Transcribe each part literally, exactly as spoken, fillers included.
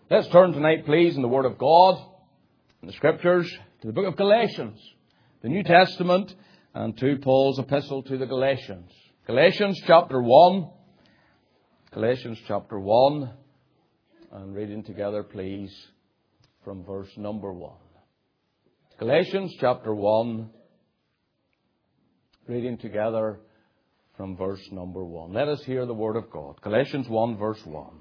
Let's turn tonight, please, in the Word of God, in the Scriptures, to the book of Galatians, the New Testament, and to Paul's epistle to the Galatians. Galatians chapter one. Galatians chapter one. And reading together, please, from verse number one. Galatians chapter one. Reading together from verse number one. Let us hear the Word of God. Galatians one, verse one.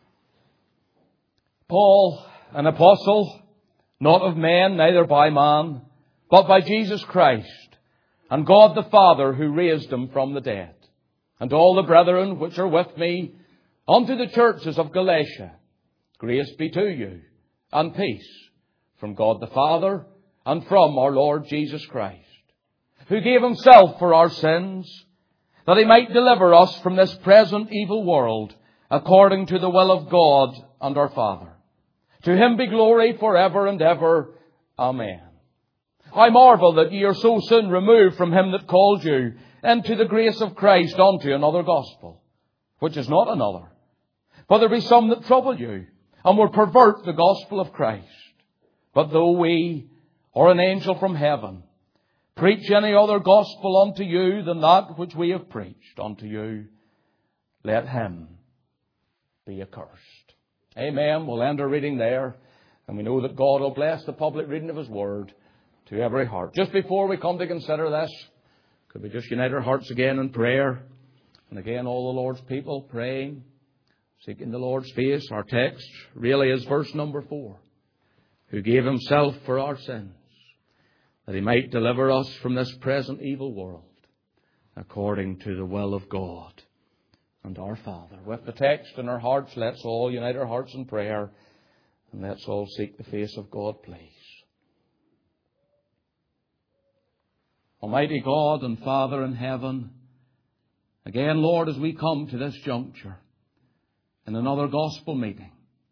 Paul, an apostle, not of men, neither by man, but by Jesus Christ, and God the Father, who raised him from the dead, and all the brethren which are with me, unto the churches of Galatia, grace be to you, and peace, from God the Father, and from our Lord Jesus Christ, who gave himself for our sins, that he might deliver us from this present evil world, according to the will of God and our Father. To him be glory forever and ever. Amen. I marvel that ye are so soon removed from him that called you into the grace of Christ unto another gospel, which is not another. For there be some that trouble you, and will pervert the gospel of Christ. But though we, or an angel from heaven, preach any other gospel unto you than that which we have preached unto you, let him be accursed. Amen. We'll end our reading there. And we know that God will bless the public reading of his word to every heart. Just before we come to consider this, could we just unite our hearts again in prayer? And again, all the Lord's people praying, seeking the Lord's face. Our text really is verse number four. Who gave himself for our sins, that he might deliver us from this present evil world, according to the will of God and our Father. With the text in our hearts, let's all unite our hearts in prayer, and let's all seek the face of God, please. Almighty God and Father in heaven, again, Lord, as we come to this juncture in another gospel meeting,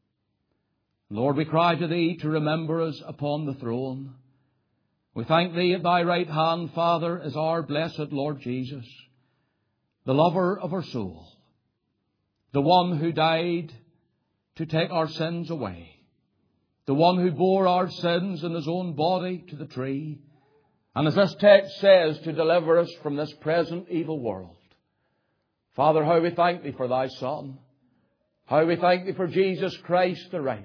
Lord, we cry to Thee to remember us upon the throne. We thank Thee at Thy right hand, Father, is our blessed Lord Jesus, the lover of our soul, the one who died to take our sins away, the one who bore our sins in his own body to the tree, and as this text says, to deliver us from this present evil world. Father, how we thank Thee for Thy Son, how we thank Thee for Jesus Christ the righteous.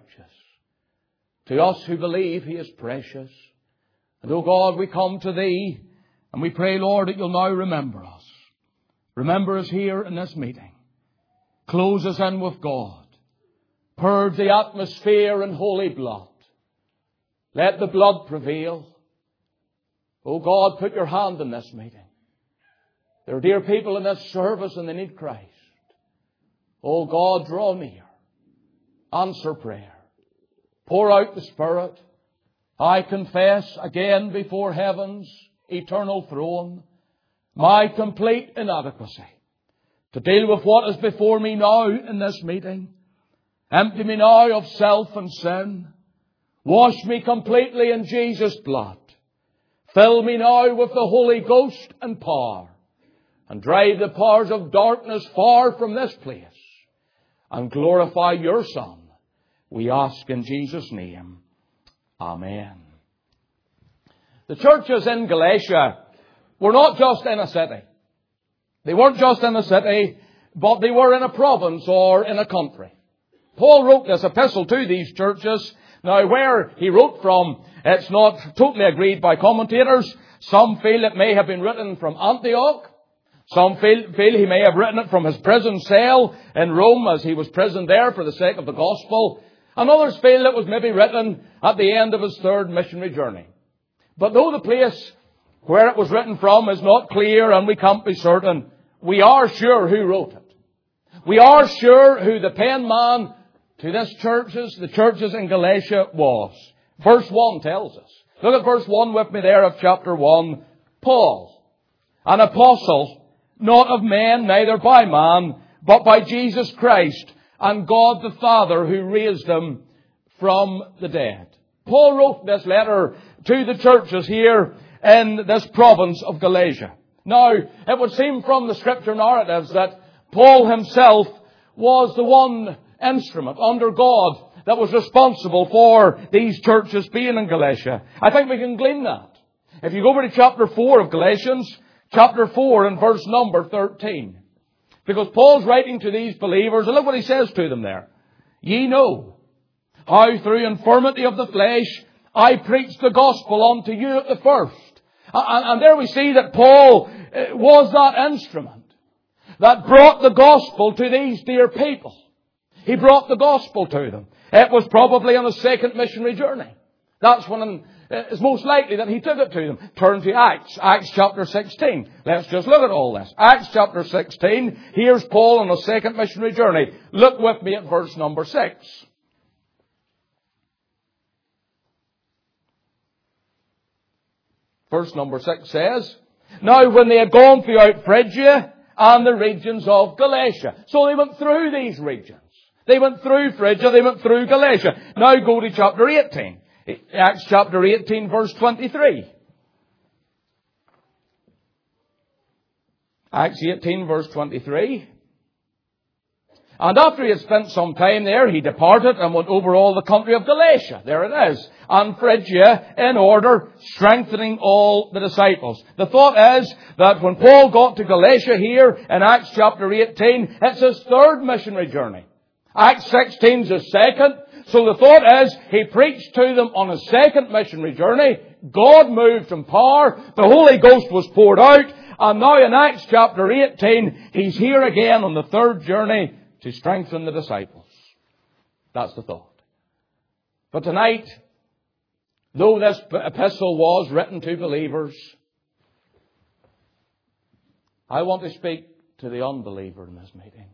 To us who believe He is precious. And, O God, we come to Thee and we pray, Lord, that You'll now remember us. Remember us here in this meeting. Close us in with God. Purge the atmosphere in holy blood. Let the blood prevail. O God, put Your hand in this meeting. There are dear people in this service and they need Christ. O God, draw near. Answer prayer. Pour out the Spirit. I confess again before heaven's eternal throne my complete inadequacy to deal with what is before me now in this meeting. Empty me now of self and sin. Wash me completely in Jesus' blood. Fill me now with the Holy Ghost and power, and drive the powers of darkness far from this place, and glorify Your Son. We ask in Jesus' name. Amen. The churches in Galatia were not just in a city. They weren't just in a city, but they were in a province or in a country. Paul wrote this epistle to these churches. Now, where he wrote from, it's not totally agreed by commentators. Some feel it may have been written from Antioch. Some feel, feel he may have written it from his prison cell in Rome as he was prisoned there for the sake of the gospel. And others feel it was maybe written at the end of his third missionary journey. But though the place where it was written from is not clear and we can't be certain, we are sure who wrote it. We are sure who the pen man to this churches, the churches in Galatia was. Verse one tells us. Look at verse one with me there of chapter one. Paul, an apostle, not of men, neither by man, but by Jesus Christ, and God the Father who raised him from the dead. Paul wrote this letter to the churches here in this province of Galatia. Now, it would seem from the scripture narratives that Paul himself was the one instrument under God that was responsible for these churches being in Galatia. I think we can glean that. If you go over to chapter four of Galatians, chapter four and verse number thirteen. Because Paul's writing to these believers, and look what he says to them there. Ye know how through infirmity of the flesh I preached the gospel unto you at the first. And, and there we see that Paul was that instrument that brought the gospel to these dear people. He brought the gospel to them. It was probably on a second missionary journey. That's when it's most likely that he took it to them. Turn to Acts, Acts chapter sixteen. Let's just look at all this. Acts chapter sixteen. Here's Paul on a second missionary journey. Look with me at verse number six. Verse number six says, Now when they had gone throughout Phrygia and the regions of Galatia. So they went through these regions. They went through Phrygia, they went through Galatia. Now go to chapter eighteen. Acts chapter eighteen, verse twenty-three. Acts eighteen, verse twenty-three. And after he had spent some time there, he departed and went over all the country of Galatia. There it is. And Phrygia, in order, strengthening all the disciples. The thought is that when Paul got to Galatia here in Acts chapter eighteen, it's his third missionary journey. Acts sixteen is his second. So the thought is, he preached to them on his second missionary journey. God moved in power. The Holy Ghost was poured out. And now in Acts chapter eighteen, he's here again on the third journey to strengthen the disciples. That's the thought. But tonight, though this epistle was written to believers, I want to speak to the unbeliever in this meeting.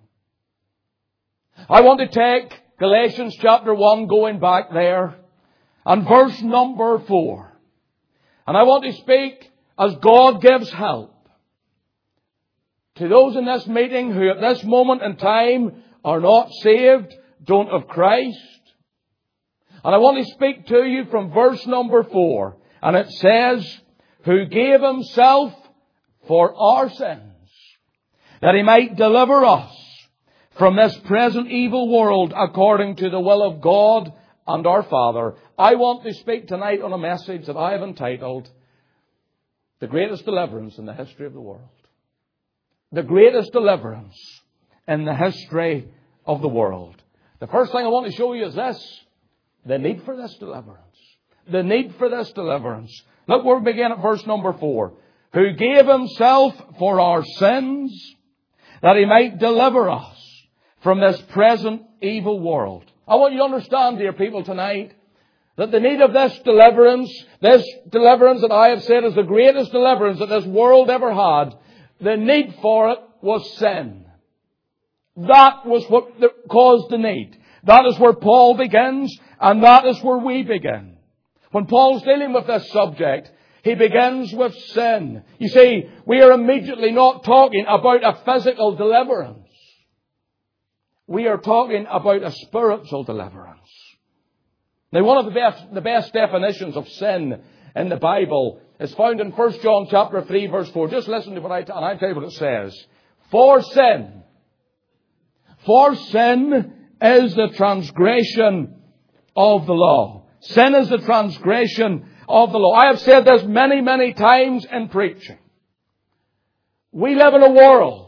I want to take Galatians chapter one, going back there, and verse number four. And I want to speak as God gives help to those in this meeting who at this moment in time are not saved, don't have Christ. And I want to speak to you from verse number four. And it says, Who gave himself for our sins, that he might deliver us from this present evil world according to the will of God and our Father. I want to speak tonight on a message that I have entitled, The Greatest Deliverance in the History of the World. The greatest deliverance in the history of the world. The first thing I want to show you is this. The need for this deliverance. The need for this deliverance. Look, we'll begin at verse number four. Who gave himself for our sins, that he might deliver us from this present evil world. I want you to understand, dear people, tonight, that the need of this deliverance, this deliverance that I have said is the greatest deliverance that this world ever had, the need for it was sin. That was what caused the need. That is where Paul begins, and that is where we begin. When Paul's dealing with this subject, he begins with sin. You see, we are immediately not talking about a physical deliverance. We are talking about a spiritual deliverance. Now, one of the best, the best definitions of sin in the Bible is found in First John chapter three, verse four. Just listen to what I, and I'll tell you what it says. For sin. For sin is the transgression of the law. Sin is the transgression of the law. I have said this many, many times in preaching. We live in a world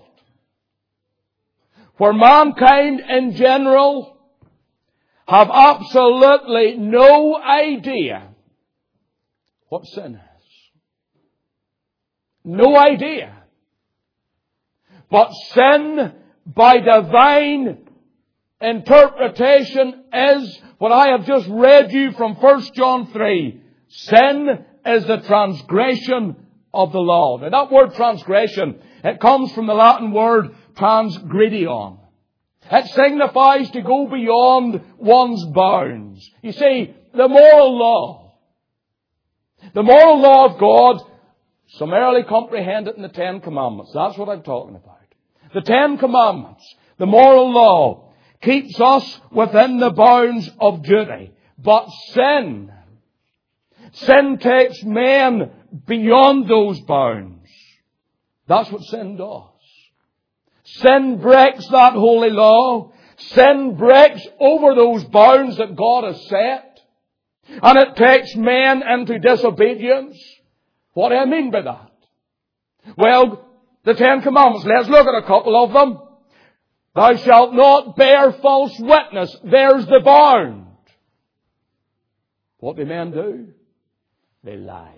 where mankind in general have absolutely no idea what sin is. No idea. But sin, by divine interpretation, is what I have just read you from First John three. Sin is the transgression of the law. Now that word transgression, it comes from the Latin word transgredion. It signifies to go beyond one's bounds. You see, the moral law, the moral law of God, summarily comprehended in the Ten Commandments. That's what I'm talking about. The Ten Commandments, the moral law, keeps us within the bounds of duty. But sin, sin takes men beyond those bounds. That's what sin does. Sin breaks that holy law. Sin breaks over those bounds that God has set. And it takes men into disobedience. What do I mean by that? Well, the Ten Commandments. Let's look at a couple of them. Thou shalt not bear false witness. There's the bound. What do men do? They lie.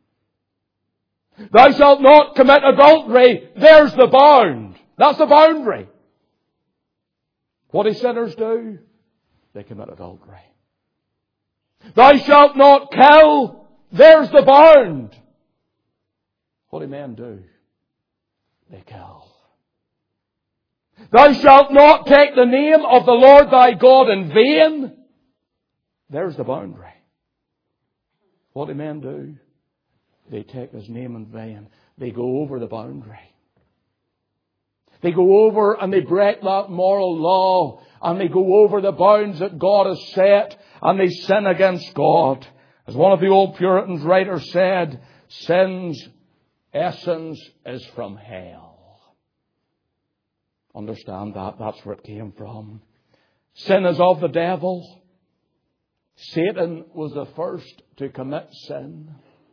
Thou shalt not commit adultery. There's the bound. That's the boundary. What do sinners do? They commit adultery. Thou shalt not kill. There's the bound. What do men do? They kill. Thou shalt not take the name of the Lord thy God in vain. There's the boundary. What do men do? They take His name in vain. They go over the boundary. They go over and they break that moral law, and they go over the bounds that God has set, and they sin against God. As one of the old Puritans writers said, sin's essence is from hell. Understand that. That's where it came from. Sin is of the devil. Satan was the first to commit sin.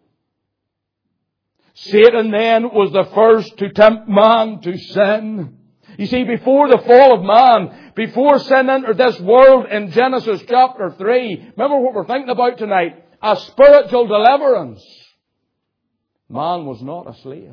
Satan then was the first to tempt man to sin. You see, before the fall of man, before sin entered this world in Genesis chapter three, remember what we're thinking about tonight, a spiritual deliverance. Man was not a slave.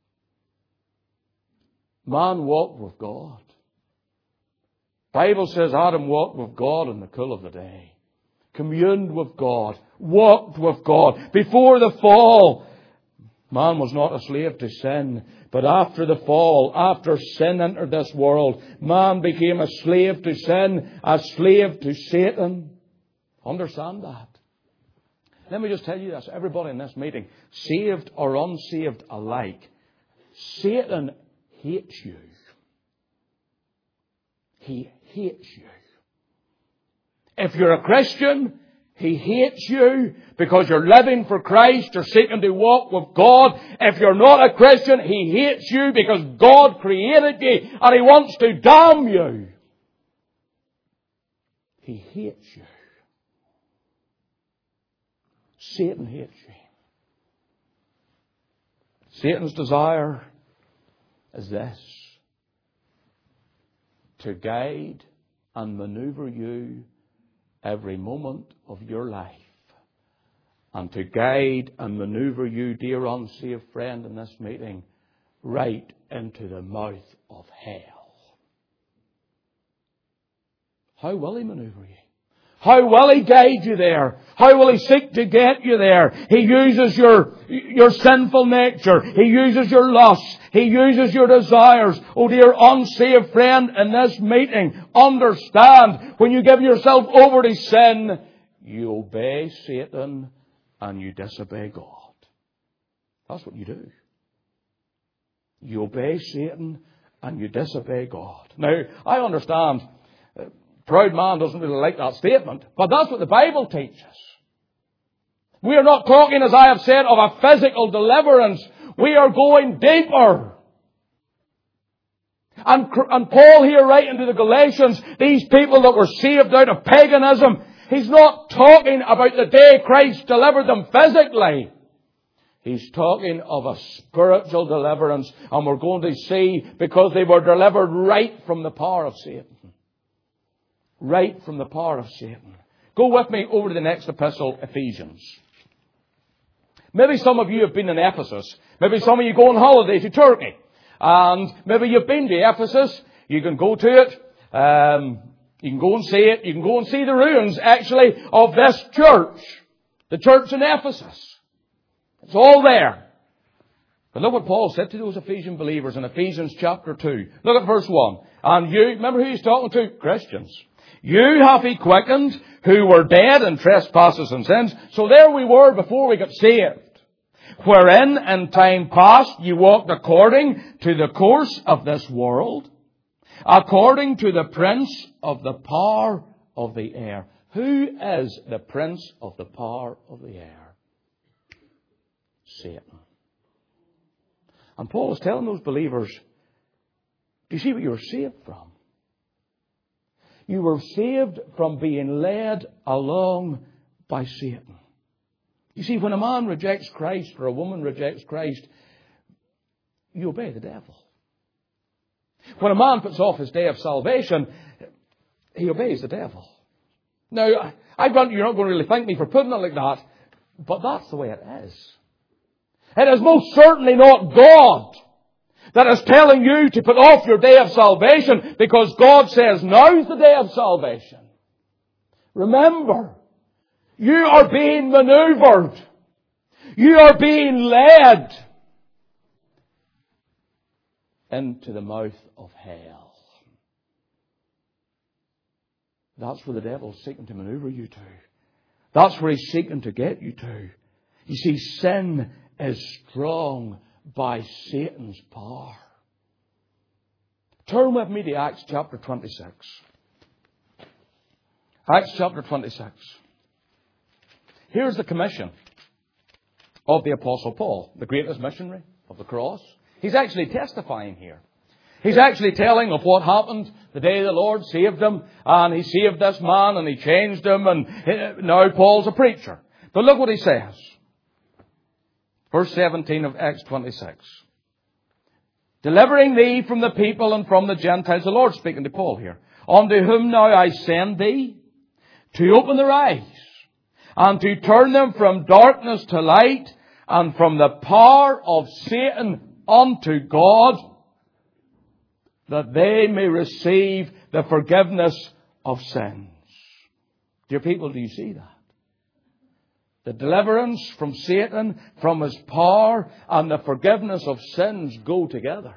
Man walked with God. The Bible says Adam walked with God in the cool of the day. Communed with God. Walked with God. Before the fall, man was not a slave to sin. But after the fall, after sin entered this world, man became a slave to sin, a slave to Satan. Understand that. Let me just tell you this. Everybody in this meeting, saved or unsaved alike, Satan hates you. He hates you. If you're a Christian, he hates you because you're living for Christ, you're seeking to walk with God. If you're not a Christian, he hates you because God created you and he wants to damn you. He hates you. Satan hates you. Satan's desire is this: to guide and maneuver you every moment of your life, and to guide and maneuver you, dear unsaved friend in this meeting, right into the mouth of hell. How will he maneuver you? How will he guide you there? How will he seek to get you there? He uses your, your sinful nature. He uses your lusts. He uses your desires. Oh dear unsaved friend in this meeting, understand, when you give yourself over to sin, you obey Satan and you disobey God. That's what you do. You obey Satan and you disobey God. Now, I understand uh, proud man doesn't really like that statement, but that's what the Bible teaches. We are not talking, as I have said, of a physical deliverance. We are going deeper. And, and Paul here writing to the Galatians, these people that were saved out of paganism, he's not talking about the day Christ delivered them physically. He's talking of a spiritual deliverance. And we're going to see, because they were delivered right from the power of Satan. Right from the power of Satan. Go with me over to the next epistle, Ephesians. Maybe some of you have been in Ephesus. Maybe some of you go on holiday to Turkey. And maybe you've been to Ephesus. You can go to it. Um, you can go and see it. You can go and see the ruins, actually, of this church. The church in Ephesus. It's all there. But look what Paul said to those Ephesian believers in Ephesians chapter two. Look at verse one. And you, remember who he's talking to? Christians. You have he quickened who were dead in trespasses and sins. So there we were before we got saved. Wherein in time past you walked according to the course of this world, according to the prince of the power of the air. Who is the prince of the power of the air? Satan. And Paul is telling those believers, do you see what you're saved from? You were saved from being led along by Satan. You see, when a man rejects Christ or a woman rejects Christ, you obey the devil. When a man puts off his day of salvation, he obeys the devil. Now, I grant you're not going to really thank me for putting it like that, but that's the way it is. It is most certainly not God that is telling you to put off your day of salvation, because God says now's the day of salvation. Remember, you are being maneuvered. You are being led into the mouth of hell. That's where the devil's seeking to maneuver you to. That's where he's seeking to get you to. You see, sin is strong by Satan's power. Turn with me to Acts chapter twenty-six. Acts chapter twenty-six. Here's the commission of the Apostle Paul, the greatest missionary of the cross. He's actually testifying here. He's actually telling of what happened the day the Lord saved him, and he saved this man and he changed him, and now Paul's a preacher. But look what he says. Verse seventeen of Acts twenty-six. Delivering thee from the people and from the Gentiles, the Lord speaking to Paul here, unto whom now I send thee, to open their eyes, and to turn them from darkness to light, and from the power of Satan unto God, that they may receive the forgiveness of sins. Dear people, do you see that? The deliverance from Satan, from his power, and the forgiveness of sins go together.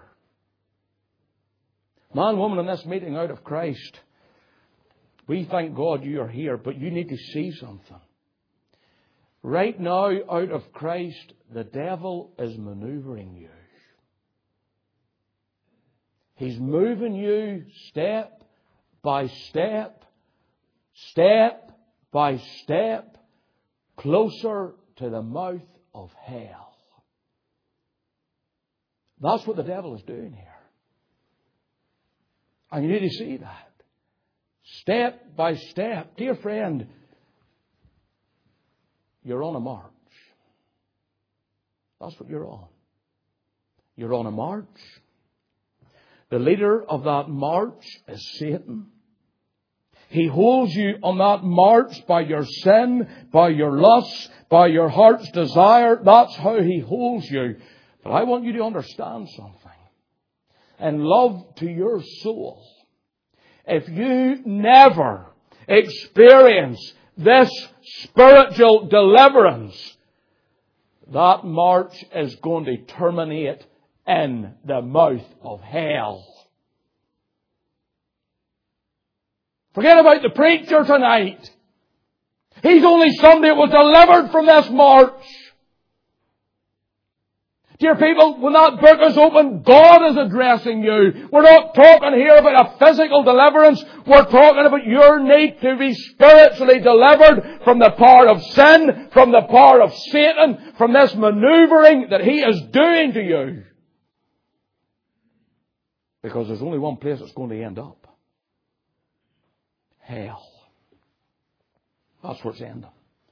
Man, woman, in this meeting out of Christ, we thank God you are here, but you need to see something. Right now, out of Christ, the devil is maneuvering you. He's moving you step by step, step by step, closer to the mouth of hell. That's what the devil is doing here. And you need to see that. Step by step. Dear friend, you're on a march. That's what you're on. You're on a march. The leader of that march is Satan. He holds you on that march by your sin, by your lust, by your heart's desire. That's how he holds you. But I want you to understand something. And love to your soul. If you never experience this spiritual deliverance, that march is going to terminate in the mouth of hell. Forget about the preacher tonight. He's only somebody that was delivered from this march. Dear people, when that book is open, God is addressing you. We're not talking here about a physical deliverance. We're talking about your need to be spiritually delivered from the power of sin, from the power of Satan, from this maneuvering that he is doing to you. Because there's only one place it's going to end up. Hell. That's where it's ending.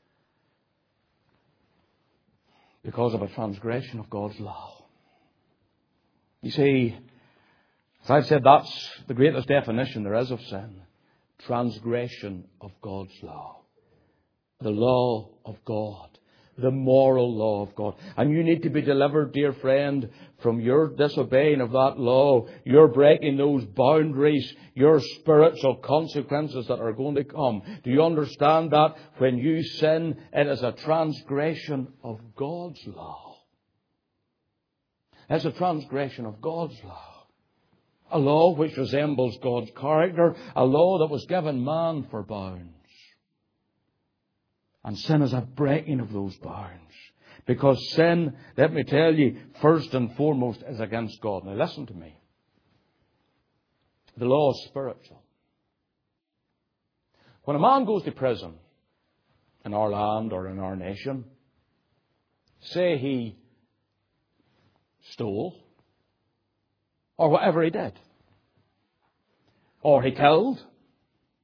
Because of a transgression of God's law. You see, as I've said, that's the greatest definition there is of sin. Transgression of God's law. The law of God. The moral law of God. And you need to be delivered, dear friend, from your disobeying of that law. You're breaking those boundaries. Your spiritual consequences that are going to come. Do you understand that? When you sin, it is a transgression of God's law. It's a transgression of God's law. A law which resembles God's character. A law that was given man for bounds. And sin is a breaking of those bounds. Because sin, let me tell you, first and foremost is against God. Now listen to me. The law is spiritual. When a man goes to prison in our land or in our nation, say he stole, or whatever he did, or he killed,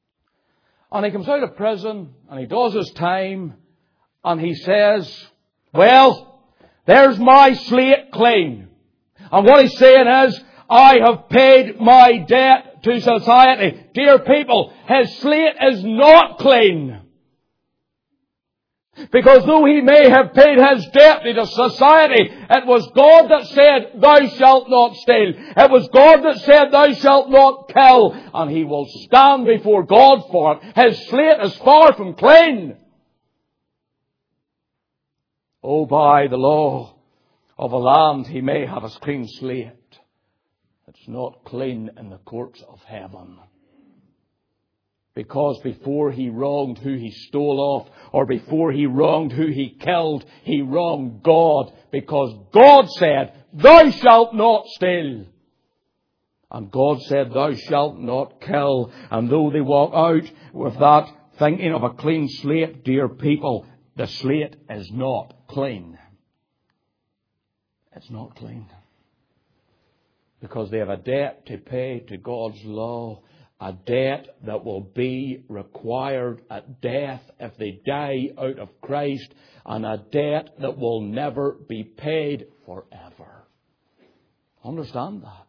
And he comes out of prison and he does his time and he says, well, there's my slate clean. And what he's saying is, I have paid my debt to society. Dear people, his slate is not clean. Because though he may have paid his debt to society, it was God that said, thou shalt not steal. It was God that said, thou shalt not kill. And he will stand before God for it. His slate is far from clean. Oh, by the law of a land, he may have a clean slate. It's not clean in the courts of heaven. Because before he wronged who he stole off, or before he wronged who he killed, he wronged God. Because God said, thou shalt not steal. And God said, thou shalt not kill. And though they walk out with that thinking of a clean slate, dear people, the slate is not clean. It's not clean. Because they have a debt to pay to God's law. A debt that will be required at death if they die out of Christ. And a debt that will never be paid forever. Understand that.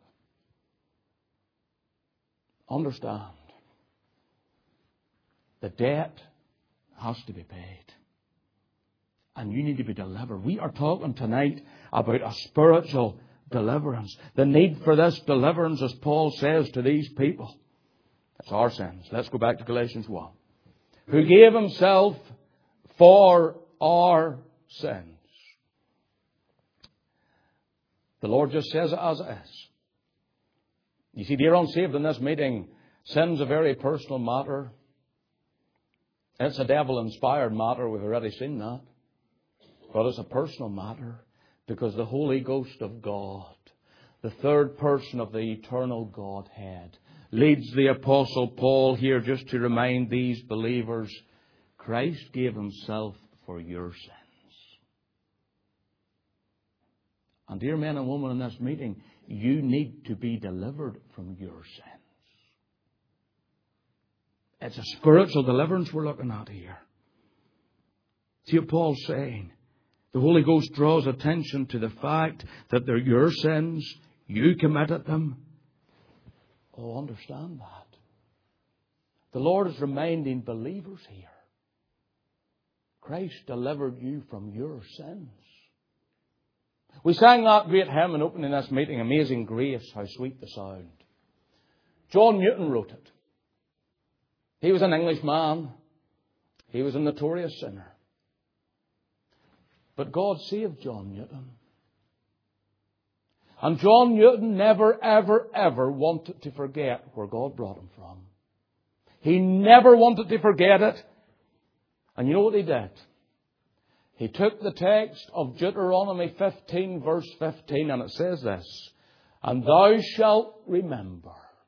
Understand. The debt has to be paid. And you need to be delivered. We are talking tonight about a spiritual deliverance. The need for this deliverance, as Paul says to these people. It's our sins. Let's go back to Galatians one. Who gave himself for our sins. The Lord just says it as it is. You see, dear unsaved, in this meeting, sin's a very personal matter. It's a devil-inspired matter. We've already seen that. But it's a personal matter because the Holy Ghost of God, the third person of the eternal Godhead, leads the Apostle Paul here just to remind these believers, Christ gave himself for your sins. And dear men and women in this meeting, you need to be delivered from your sins. It's a spiritual deliverance we're looking at here. See what Paul's saying. The Holy Ghost draws attention to the fact that they're your sins. You committed them. Oh, understand that. The Lord is reminding believers here. Christ delivered you from your sins. We sang that great hymn in opening this meeting, Amazing Grace, how sweet the sound. John Newton wrote it. He was an Englishman. He was a notorious sinner. But God saved John Newton. And John Newton never, ever, ever wanted to forget where God brought him from. He never wanted to forget it. And you know what he did? He took the text of Deuteronomy fifteen, verse fifteen, and it says this, and thou shalt remember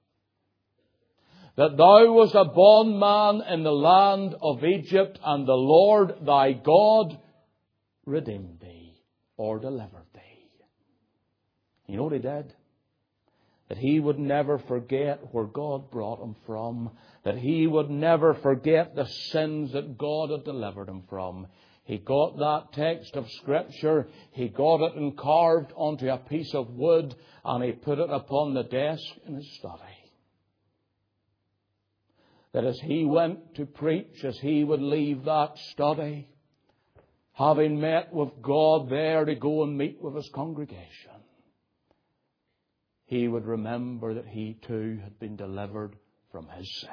that thou wast a bondman in the land of Egypt, and the Lord thy God redeemed thee, or delivered thee. You know what he did? That he would never forget where God brought him from. That he would never forget the sins that God had delivered him from. He got that text of Scripture, he got it and carved onto a piece of wood, and he put it upon the desk in his study. That as he went to preach, as he would leave that study, having met with God there to go and meet with his congregation, he would remember that he too had been delivered from his sins.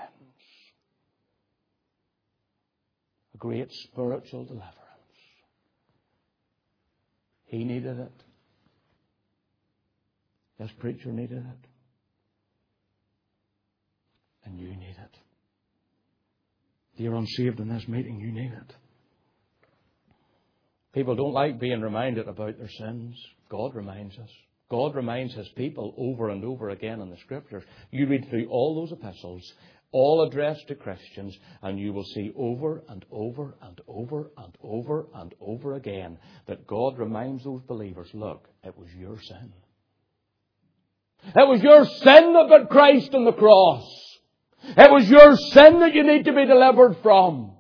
A great spiritual deliverance. He needed it. This preacher needed it. And you need it. Dear unsaved in this meeting, you need it. People don't like being reminded about their sins. God reminds us. God reminds his people over and over again in the Scriptures. You read through all those epistles, all addressed to Christians, and you will see over and over and over and over and over again that God reminds those believers, look, it was your sin. It was your sin that put Christ on the cross. It was your sin that you need to be delivered from.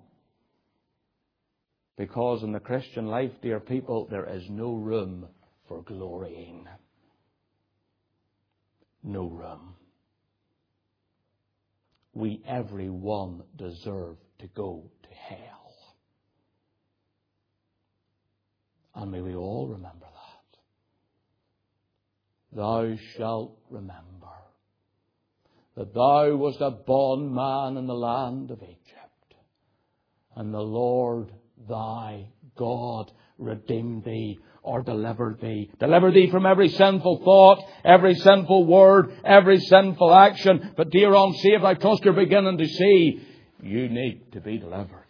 Because in the Christian life, dear people, there is no room for glorying. No room. We, every one, deserve to go to hell. And may we all remember that. Thou shalt remember that thou wast a bondman in the land of Egypt, and the Lord thy God redeemed thee or delivered thee. Delivered thee from every sinful thought, every sinful word, every sinful action. But dear unsaved, I trust you're beginning to see you need to be delivered.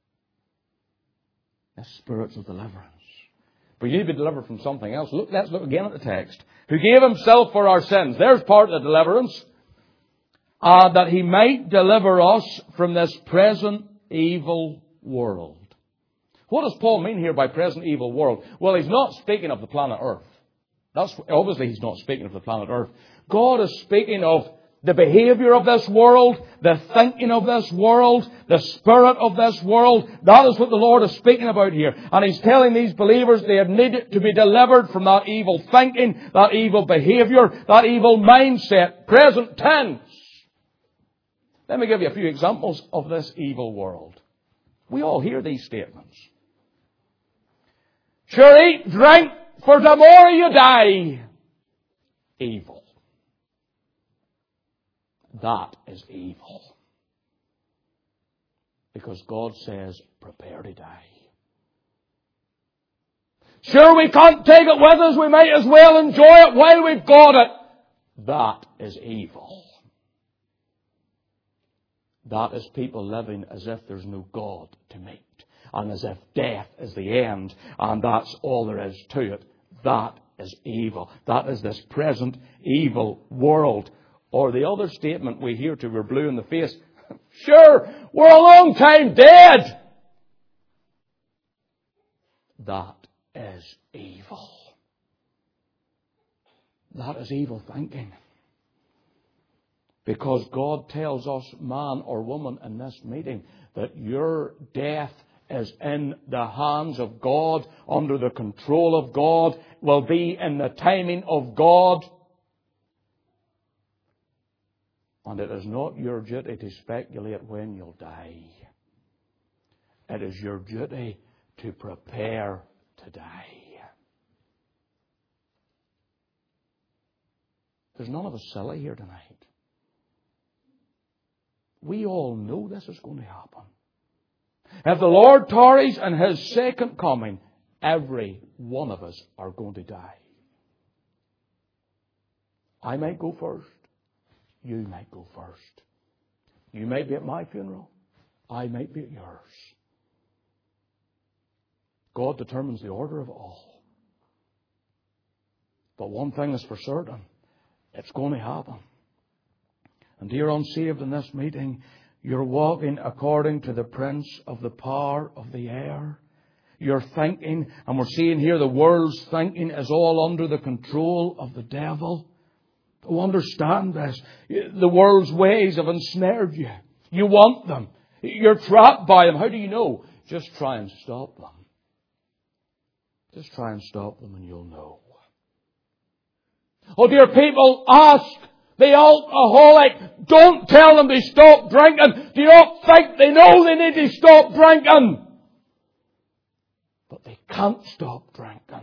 A spiritual deliverance. But you need to be delivered from something else. Look, let's look again at the text. Who gave himself for our sins. There's part of the deliverance. Uh, that he might deliver us from this present evil world. What does Paul mean here by present evil world? Well, he's not speaking of the planet Earth. That's obviously he's not speaking of the planet Earth. God is speaking of the behavior of this world, the thinking of this world, the spirit of this world. That is what the Lord is speaking about here. And he's telling these believers they have needed to be delivered from that evil thinking, that evil behavior, that evil mindset. Present tense. Let me give you a few examples of this evil world. We all hear these statements. Sure, eat, drink, for tomorrow you die. Evil. That is evil. Because God says, prepare to die. Sure, we can't take it with us. We might as well enjoy it while we've got it. That is evil. That is people living as if there's no God to meet. And as if death is the end. And that's all there is to it. That is evil. That is this present evil world. Or the other statement we hear till we're blue in the face. Sure, we're a long time dead. That is evil. That is evil thinking. Because God tells us, man or woman in this meeting, that your death is in the hands of God, under the control of God, will be in the timing of God. And it is not your duty to speculate when you'll die. It is your duty to prepare to die. There's none of us silly here tonight. We all know this is going to happen. If the Lord tarries in His second coming, every one of us are going to die. I might go first. You might go first. You might be at my funeral. I might be at yours. God determines the order of all. But one thing is for certain. It's going to happen. And dear unsaved in this meeting, you're walking according to the prince of the power of the air. You're thinking, and we're seeing here the world's thinking is all under the control of the devil. Oh, understand this. The world's ways have ensnared you. You want them. You're trapped by them. How do you know? Just try and stop them. Just try and stop them and you'll know. Oh, dear people, ask the alcoholic. Don't tell them to stop drinking. Do you not think they know they need to stop drinking? But they can't stop drinking.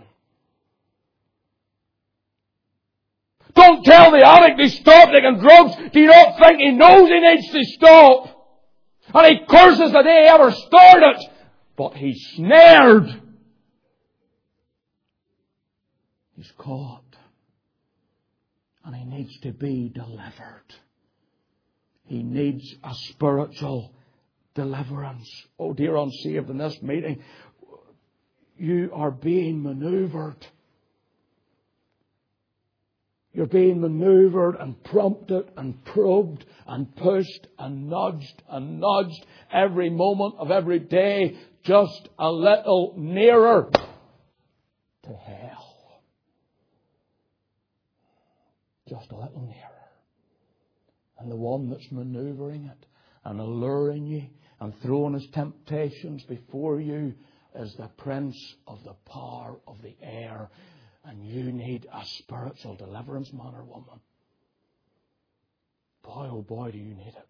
Don't tell the addict to stop taking drugs. Do you not think he knows he needs to stop? And he curses the day he ever started. But he's snared. He's caught. And he needs to be delivered. He needs a spiritual deliverance. Oh, dear unsaved, in this meeting, you are being maneuvered. You're being maneuvered and prompted and probed and pushed and nudged and nudged every moment of every day, just a little nearer to hell. Just a little nearer. and the one that's maneuvering it and alluring you and throwing his temptations before you is the prince of the power of the air. And you need a spiritual deliverance, man or woman. Boy, oh boy, do you need it.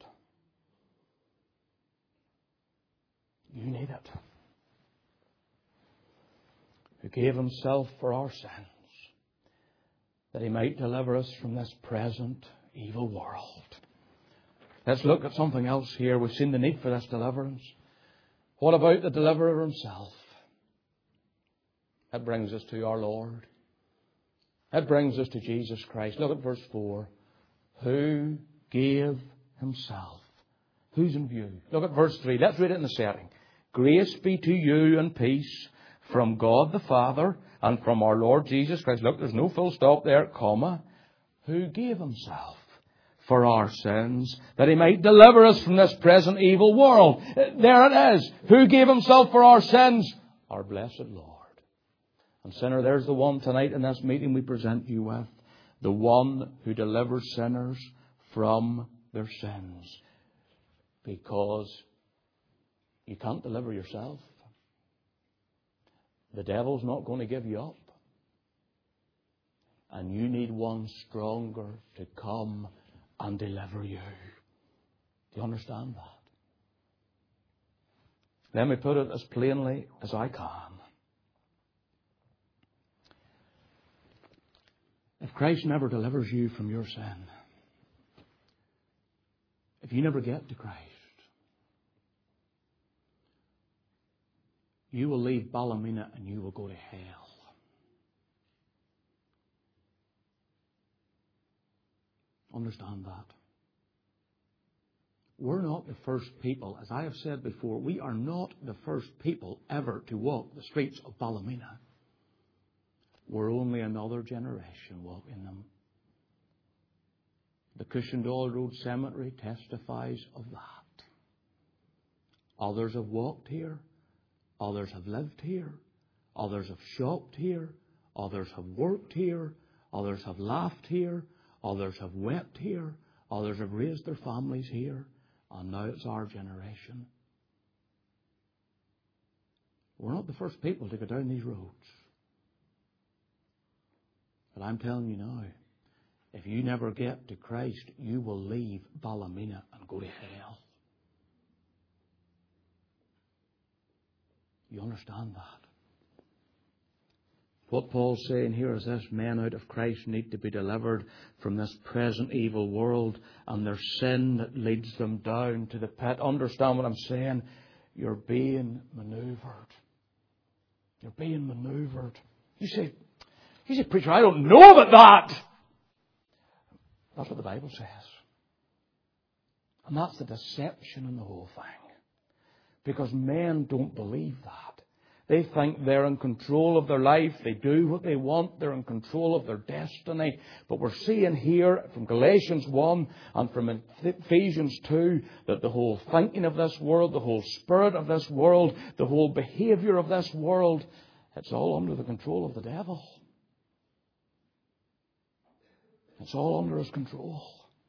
You need it. Who gave himself for our sins, that he might deliver us from this present evil world. Let's look at something else here. We've seen the need for this deliverance. What about the deliverer himself? That brings us to our Lord. That brings us to Jesus Christ. Look at verse four. Who gave himself. Who's in view? Look at verse three. Let's read it in the setting. Grace be to you and peace from God the Father and from our Lord Jesus Christ. Look, there's no full stop there, comma. Who gave himself for our sins, that he might deliver us from this present evil world. There it is. Who gave himself for our sins? Our blessed Lord. And sinner, there's the one tonight in this meeting we present you with. The one who delivers sinners from their sins. Because you can't deliver yourself. The devil's not going to give you up. And you need one stronger to come and deliver you. Do you understand that? Let me put it as plainly as I can. If Christ never delivers you from your sin, if you never get to Christ, you will leave Ballymena and you will go to hell. Understand that. We're not the first people, as I have said before, we are not the first people ever to walk the streets of Ballymena. We're only another generation walking them. The Cushendall Road Cemetery testifies of that. Others have walked here. Others have lived here. Others have shopped here. Others have worked here. Others have laughed here. Others have wept here. Others have raised their families here. And now it's our generation. We're not the first people to go down these roads. But I'm telling you now, if you never get to Christ, you will leave Ballymena and go to hell. You understand that? What Paul's saying here is this: men out of Christ need to be delivered from this present evil world and their sin that leads them down to the pit. Understand what I'm saying? You're being maneuvered. You're being maneuvered. You say, you say, preacher, I don't know about that. That's what the Bible says. And that's the deception in the whole thing. Because men don't believe that. They think they're in control of their life. They do what they want. They're in control of their destiny. But we're seeing here from Galatians one and from Ephesians two that the whole thinking of this world, the whole spirit of this world, the whole behavior of this world, it's all under the control of the devil. It's all under his control.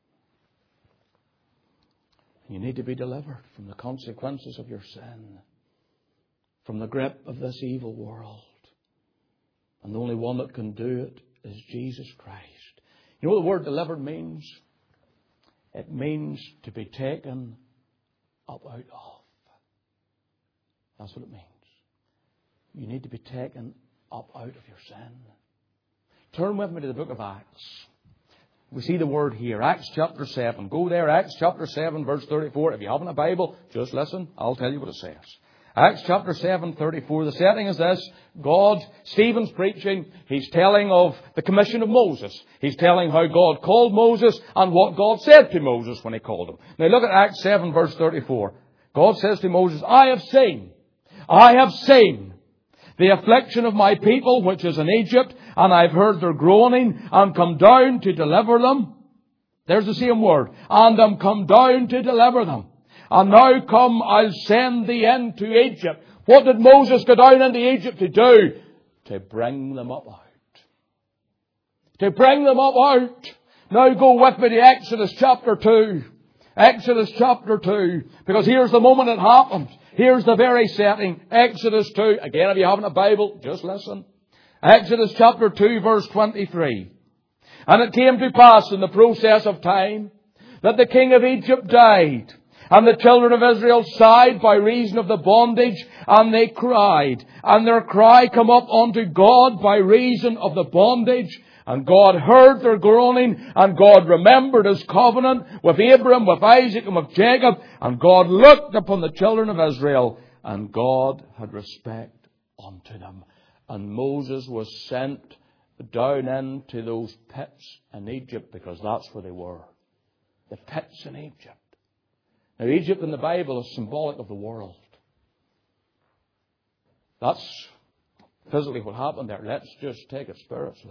You need to be delivered from the consequences of your sin, from the grip of this evil world. And the only one that can do it is Jesus Christ. You know what the word delivered means? It means to be taken up out of. That's what it means. You need to be taken up out of your sin. Turn with me to the book of Acts. We see the word here, Acts chapter seven. Go there, Acts chapter seven, verse thirty-four. If you haven't a Bible, just listen. I'll tell you what it says. Acts chapter seven, thirty-four. The setting is this. God, Stephen's preaching. He's telling of the commission of Moses. He's telling how God called Moses and what God said to Moses when he called him. Now look at Acts seven, verse thirty-four. God says to Moses, I have seen, I have seen the affliction of my people which is in Egypt, and I've heard their groaning, and come down to deliver them. There's the same word. And am come down to deliver them. And now come, I'll send thee into Egypt. What did Moses go down into Egypt to do? To bring them up out. To bring them up out. Now go with me to Exodus chapter two. Exodus chapter two. Because here's the moment it happened. Here's the very setting. Exodus two. Again, if you haven't a Bible, just listen. Exodus chapter two, verse twenty-three. And it came to pass in the process of time that the king of Egypt died. And the children of Israel sighed by reason of the bondage, and they cried. And their cry come up unto God by reason of the bondage. And God heard their groaning, and God remembered His covenant with Abraham, with Isaac, and with Jacob. And God looked upon the children of Israel, and God had respect unto them. And Moses was sent down into those pits in Egypt, because that's where they were. The pits in Egypt. Now, Egypt in the Bible is symbolic of the world. That's physically what happened there. Let's just take it spiritually.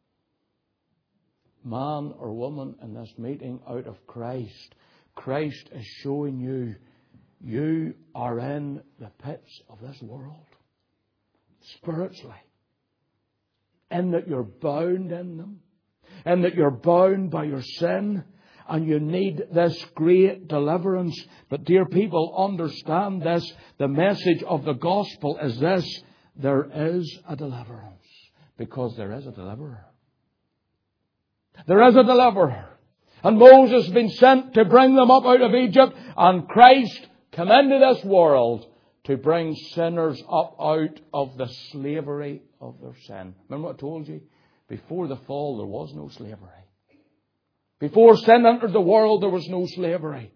Man or woman in this meeting out of Christ, Christ is showing you, you are in the pits of this world. Spiritually. In that you're bound in them. In that you're bound by your sin. And you need this great deliverance. But dear people, understand this. The message of the gospel is this. There is a deliverance. Because there is a deliverer. There is a deliverer. And Moses has been sent to bring them up out of Egypt. And Christ came into this world to bring sinners up out of the slavery of their sin. Remember what I told you? Before the fall, there was no slavery. Before sin entered the world, there was no slavery.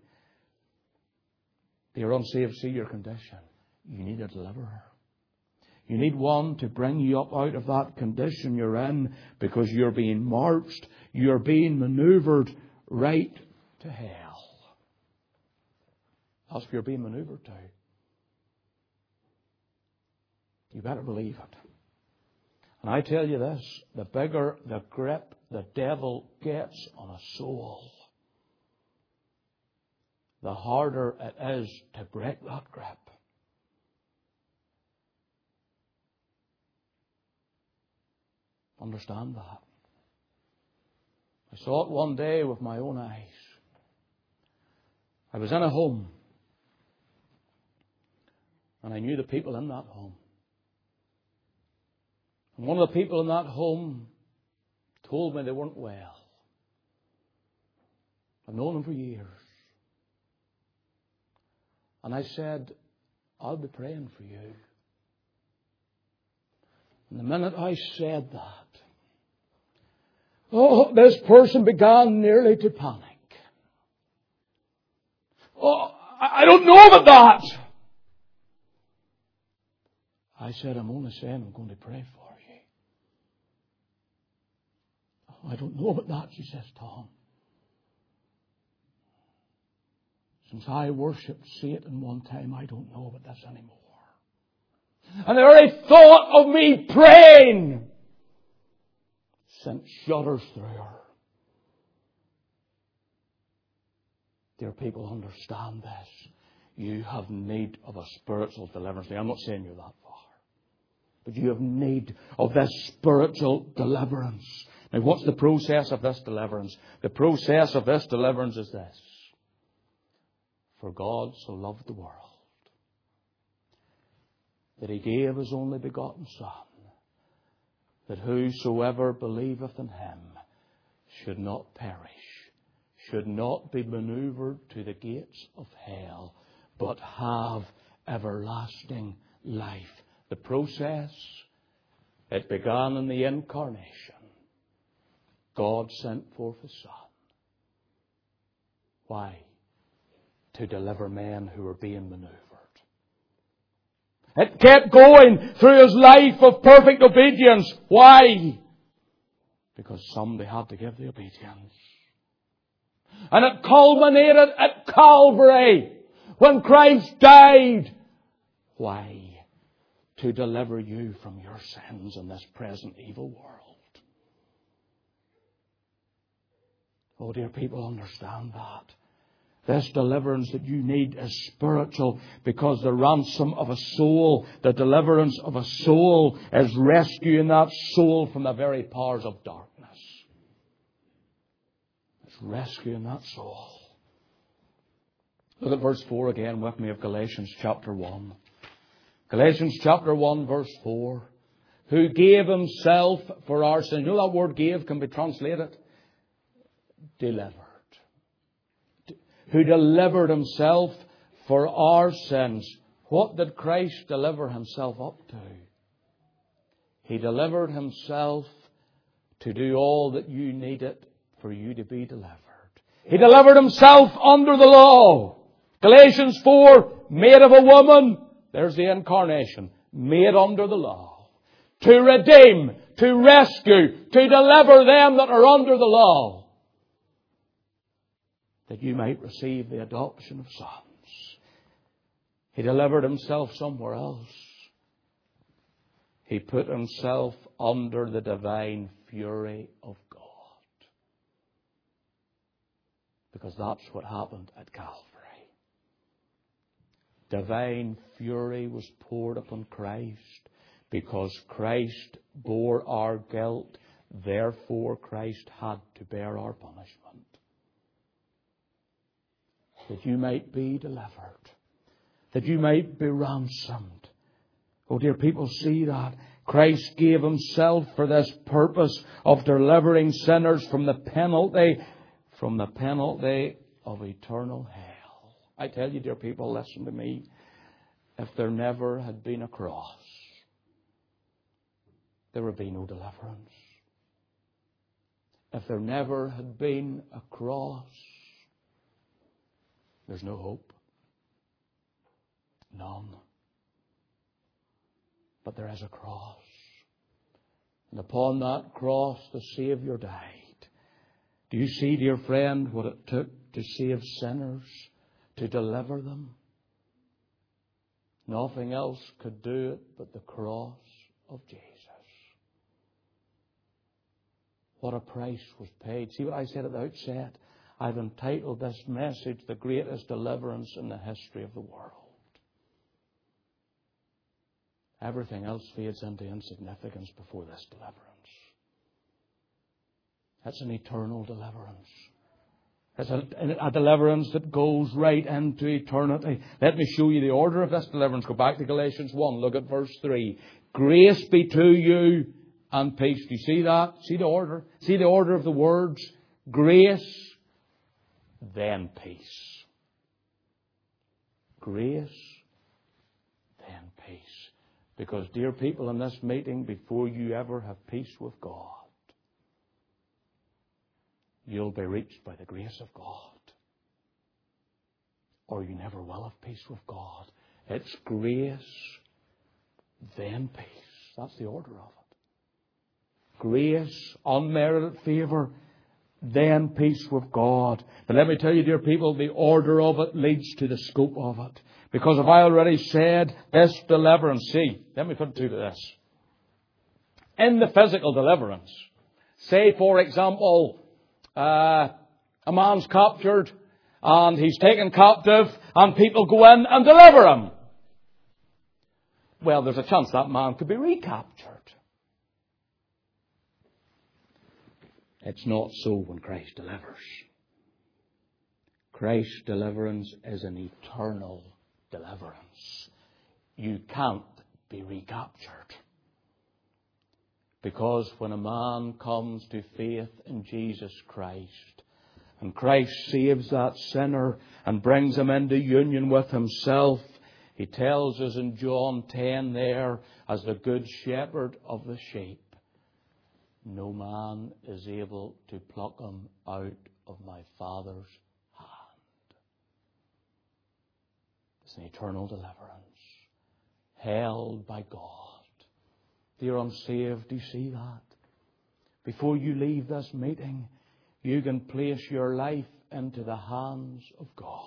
Dear unsaved, see your condition. You need a deliverer. You need one to bring you up out of that condition you're in, because you're being marched, you're being maneuvered right to hell. That's where you're being maneuvered to. You better believe it. And I tell you this, the bigger the grip the devil gets on a soul, the harder it is to break that grip. Understand that. I saw it one day with my own eyes. I was in a home, and I knew the people in that home. And one of the people in that home told me they weren't well. I've known them for years. And I said, I'll be praying for you. And the minute I said that, oh, this person began nearly to panic. Oh, I don't know about that. I said, I'm only saying I'm going to pray for you. I don't know about that, she says, Tom. Since I worshipped Satan one time, I don't know about this anymore. And the very thought of me praying sent shudders through her. Dear people, understand this. You have need of a spiritual deliverance. Now, I'm not saying you're that far. But you have need of this spiritual deliverance. Now, what's the process of this deliverance? The process of this deliverance is this. For God so loved the world that He gave His only begotten Son, that whosoever believeth in Him should not perish, should not be maneuvered to the gates of hell, but have everlasting life. The process, it began in the incarnation. God sent forth His Son. Why? To deliver men who were being maneuvered. It kept going through His life of perfect obedience. Why? Because somebody had to give the obedience. And it culminated at Calvary when Christ died. Why? To deliver you from your sins in this present evil world. Oh, dear people, understand that. This deliverance that you need is spiritual, because the ransom of a soul, the deliverance of a soul, is rescuing that soul from the very powers of darkness. rescuing that soul. Look at verse four again with me of Galatians chapter one. Galatians chapter one verse four. Who gave himself for our sins. You know that word gave can be translated delivered. Who delivered himself for our sins. What did Christ deliver himself up to? He delivered himself to do all that you needed for you to be delivered. He delivered himself under the law. Galatians four, made of a woman. There's the incarnation. Made under the law. To redeem, to rescue, to deliver them that are under the law. That you might receive the adoption of sons. He delivered himself somewhere else. He put himself under the divine fury of God. Because that's what happened at Calvary. Divine fury was poured upon Christ because Christ bore our guilt. Therefore, Christ had to bear our punishment. That you might be delivered. That you might be ransomed. Oh dear people, see that. Christ gave himself for this purpose of delivering sinners from the penalty, from the penalty of eternal hell. I tell you, dear people, listen to me. If there never had been a cross, there would be no deliverance. If there never had been a cross, there's no hope. None. But there is a cross. And upon that cross, the Saviour died. Do you see, dear friend, what it took to save sinners, to deliver them? Nothing else could do it but the cross of Jesus. What a price was paid. See what I said at the outset? I've entitled this message, The Greatest Deliverance in the History of the World. Everything else fades into insignificance before this deliverance. That's an eternal deliverance. It's a, a deliverance that goes right into eternity. Let me show you the order of this deliverance. Go back to Galatians one. Look at verse three. Grace be to you and peace. Do you see that? See the order? See the order of the words? Grace, then peace. Grace, then peace. Because, dear people, in this meeting, before you ever have peace with God, you'll be reached by the grace of God. Or you never will have peace with God. It's grace, then peace. That's the order of it. Grace, unmerited favour, then peace with God. But let me tell you, dear people, the order of it leads to the scope of it. Because if I already said this deliverance, see, let me put it to this. In the physical deliverance, say for example, uh, a man's captured and he's taken captive and people go in and deliver him. Well, there's a chance that man could be recaptured. It's not so when Christ delivers. Christ's deliverance is an eternal deliverance. You can't be recaptured. Because when a man comes to faith in Jesus Christ, and Christ saves that sinner and brings him into union with himself, he tells us in John ten there, as the good shepherd of the sheep, no man is able to pluck him out of my Father's hand. It's an eternal deliverance, held by God. Dear unsaved, do you see that? Before you leave this meeting, you can place your life into the hands of God.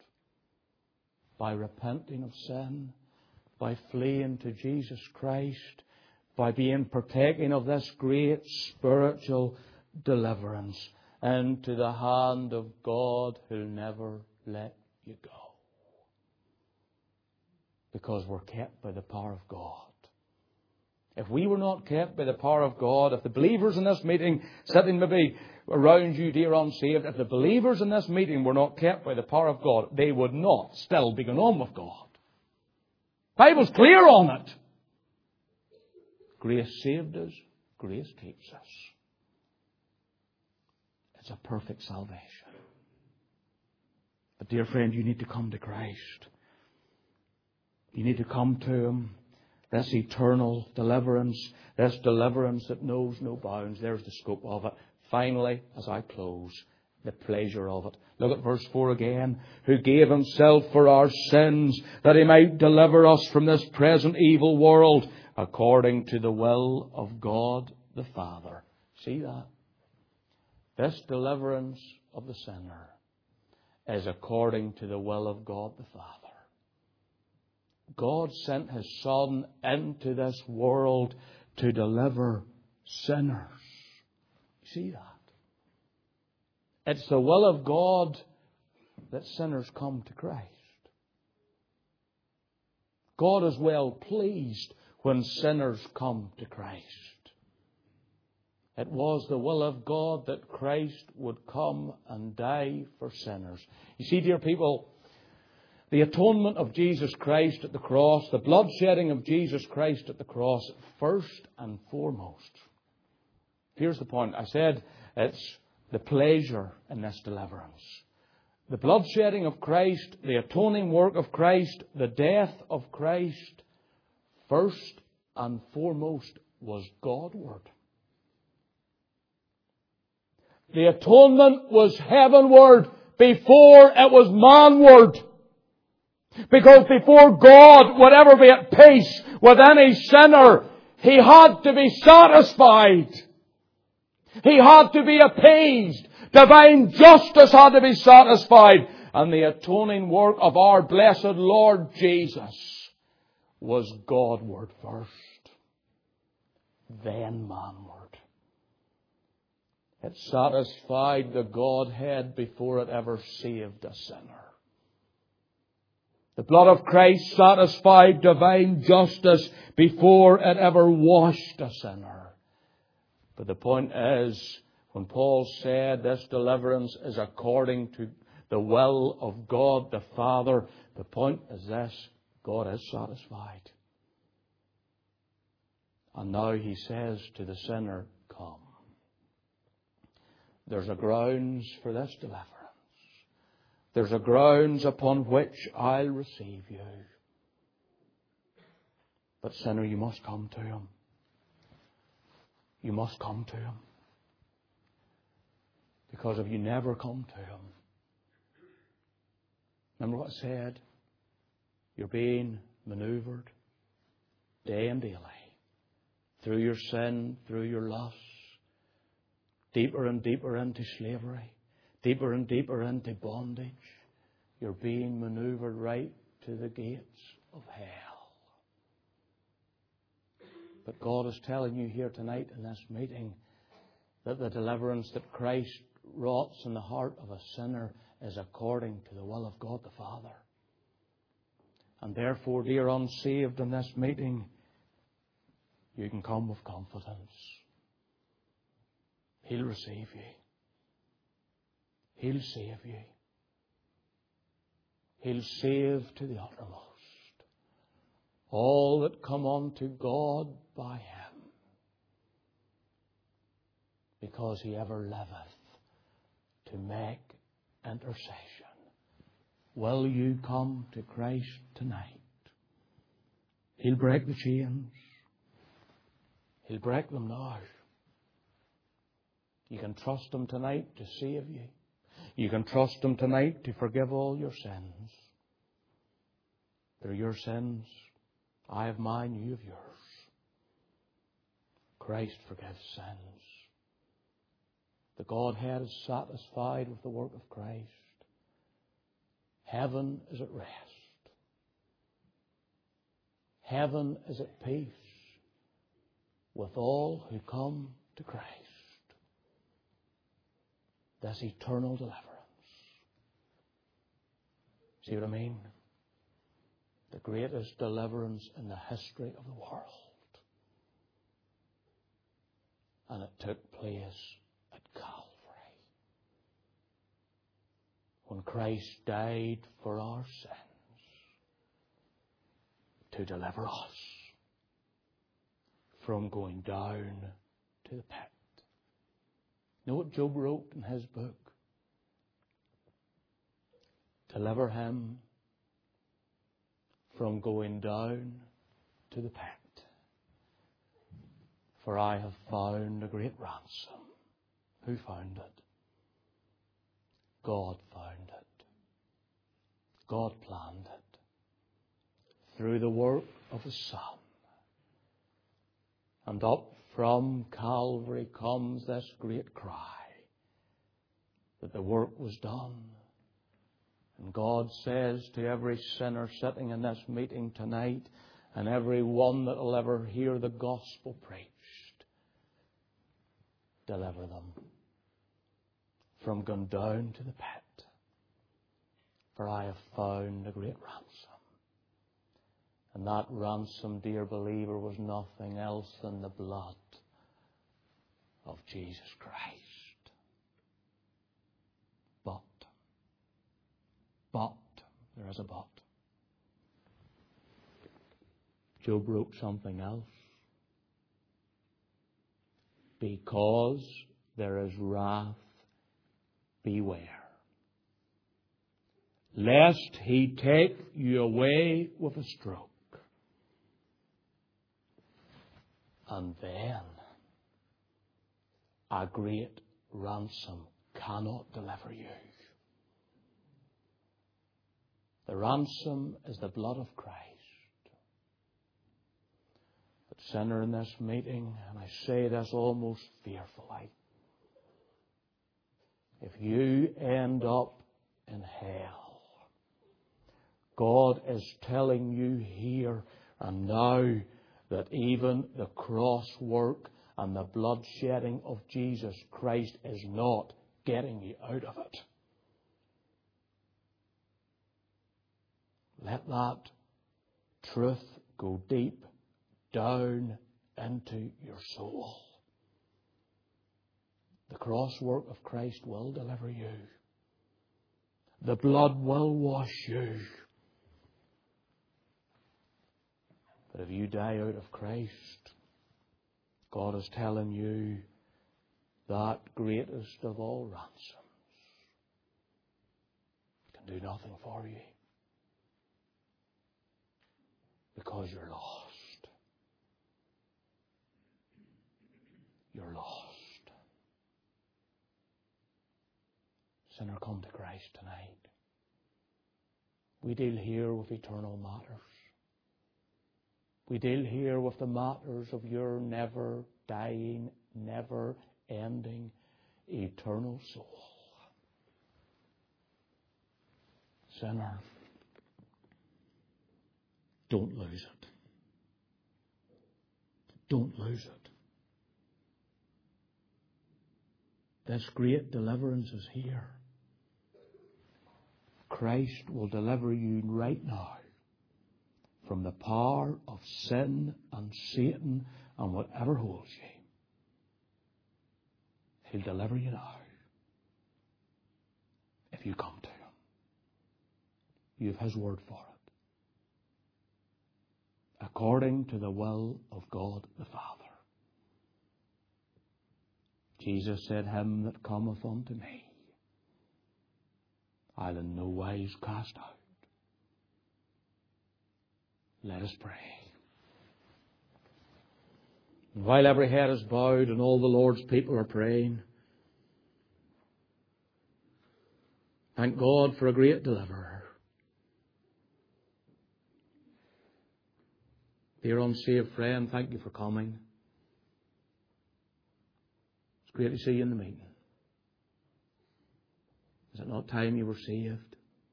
By repenting of sin, by fleeing to Jesus Christ, by being partaking of this great spiritual deliverance into the hand of God who'll never let you go. Because we're kept by the power of God. if we were not kept by the power of God, if the believers in this meeting, sitting maybe around you, dear unsaved, if the believers in this meeting were not kept by the power of God, they would not still be going on with God. The Bible's clear on it. Grace saved us. Grace keeps us. It's a perfect salvation. But dear friend, you need to come to Christ. You need to come to Him. This eternal deliverance, this deliverance that knows no bounds. There's the scope of it. Finally, as I close, the pleasure of it. Look at verse four again. Who gave Himself for our sins, that He might deliver us from this present evil world, according to the will of God the Father. See that? This deliverance of the sinner is according to the will of God the Father. God sent His Son into this world to deliver sinners. See that? It's the will of God that sinners come to Christ. God is well pleased when sinners come to Christ. It was the will of God that Christ would come and die for sinners. You see, dear people, the atonement of Jesus Christ at the cross, the blood shedding of Jesus Christ at the cross, first and foremost. Here's the point. I said it's the pleasure in this deliverance. The blood shedding of Christ, the atoning work of Christ, the death of Christ, first and foremost was Godward. The atonement was heavenward before it was manward. Because before God would ever be at peace with any sinner, He had to be satisfied. He had to be appeased. Divine justice had to be satisfied. And the atoning work of our blessed Lord Jesus was Godward first, then manward. It satisfied the Godhead before it ever saved a sinner. The blood of Christ satisfied divine justice before it ever washed a sinner. But the point is, when Paul said this deliverance is according to the will of God the Father, the point is this: God is satisfied. And now He says to the sinner, come. There's a grounds for this deliverance. There's a grounds upon which I'll receive you. But sinner, you must come to Him. You must come to Him. Because if you never come to Him, remember what I said? You're being maneuvered day and daily through your sin, through your lusts, deeper and deeper into slavery, deeper and deeper into bondage. You're being maneuvered right to the gates of hell. But God is telling you here tonight in this meeting that the deliverance that Christ wrought in the heart of a sinner is according to the will of God the Father. And therefore, dear unsaved, in this meeting, you can come with confidence. He'll receive you. He'll save you. He'll save to the uttermost all that come unto God by Him, because He ever liveth to make intercession. Will you come to Christ tonight? He'll break the chains. He'll break them now. You can trust Him tonight to save you. You can trust Him tonight to forgive all your sins. They're your sins. I have mine, you have yours. Christ forgives sins. The Godhead is satisfied with the work of Christ. Heaven is at rest. Heaven is at peace with all who come to Christ. This eternal deliverance. See what I mean? The greatest deliverance in the history of the world. And it took place at Calvary, when Christ died for our sins to deliver us from going down to the pit. You know what Job wrote in his book? Deliver him from going down to the pit. For I have found a great ransom. Who found it? God found it. God planned it. Through the work of the Son. And up from Calvary comes this great cry that the work was done. And God says to every sinner sitting in this meeting tonight, and every one that will ever hear the gospel preached, deliver them from going down to the pit. For I have found a great ransom. And that ransom, dear believer, was nothing else than the blood of Jesus Christ. But, but, there is a but. Job wrote something else. Because there is wrath, beware, lest he take you away with a stroke. And then a great ransom cannot deliver you. The ransom is the blood of Christ. But sinner in this meeting, and I say this almost fearfully, if you end up in hell, God is telling you here and now that even the cross work and the blood shedding of Jesus Christ is not getting you out of it. Let that truth go deep down into your soul. The cross work of Christ will deliver you. The blood will wash you. But if you die out of Christ, God is telling you that greatest of all ransoms can do nothing for you. Because you're lost. You're lost. Sinner, come to Christ tonight. We deal here with eternal matters. We deal here with the matters of your never dying, never ending, eternal soul. Sinner, don't lose it. Don't lose it. This great deliverance is here. Christ will deliver you right now from the power of sin and Satan and whatever holds you. He'll deliver you now if you come to Him. You have His word for it. According to the will of God the Father. Jesus said, Him that cometh unto me, I'll in no wise cast out. Let us pray. And while every head is bowed and all the Lord's people are praying, thank God for a great deliverer. Dear unsaved friend, thank you for coming. It's great to see you in the meeting. Is it not time you were saved?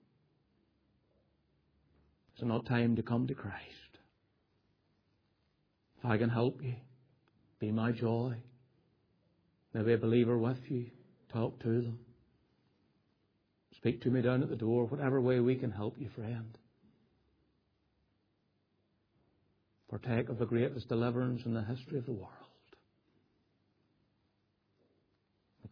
Is it not time to come to Christ? If I can help you, be my joy. Maybe a believer with you, talk to them. Speak to me down at the door, whatever way we can help you, friend. Partake of the greatest deliverance in the history of the world.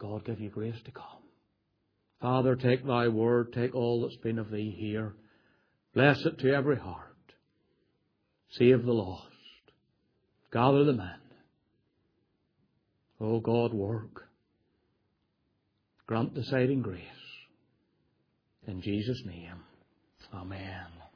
God give you grace to come. Father, take thy word, take all that's been of thee here. Bless it to every heart. Save the lost. Gather them in. O God, work. Grant deciding grace. In Jesus' name, amen.